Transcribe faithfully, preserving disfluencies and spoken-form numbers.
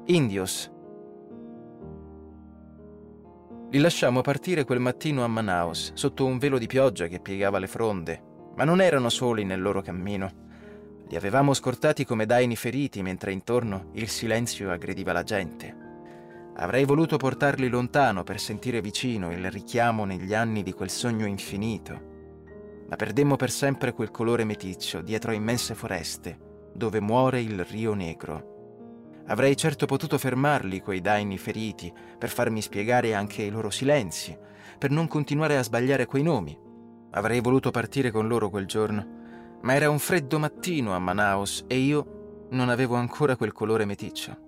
Indios. Li lasciammo partire quel mattino a Manaus, sotto un velo di pioggia che piegava le fronde, ma non erano soli nel loro cammino. Li avevamo scortati come daini feriti, mentre intorno il silenzio aggrediva la gente. Avrei voluto portarli lontano per sentire vicino il richiamo negli anni di quel sogno infinito, ma perdemmo per sempre quel colore meticcio dietro a immense foreste, dove muore il Rio Negro. Avrei certo potuto fermarli, quei daini feriti, per farmi spiegare anche i loro silenzi, per non continuare a sbagliare quei nomi. Avrei voluto partire con loro quel giorno, ma era un freddo mattino a Manaus e io non avevo ancora quel colore meticcio.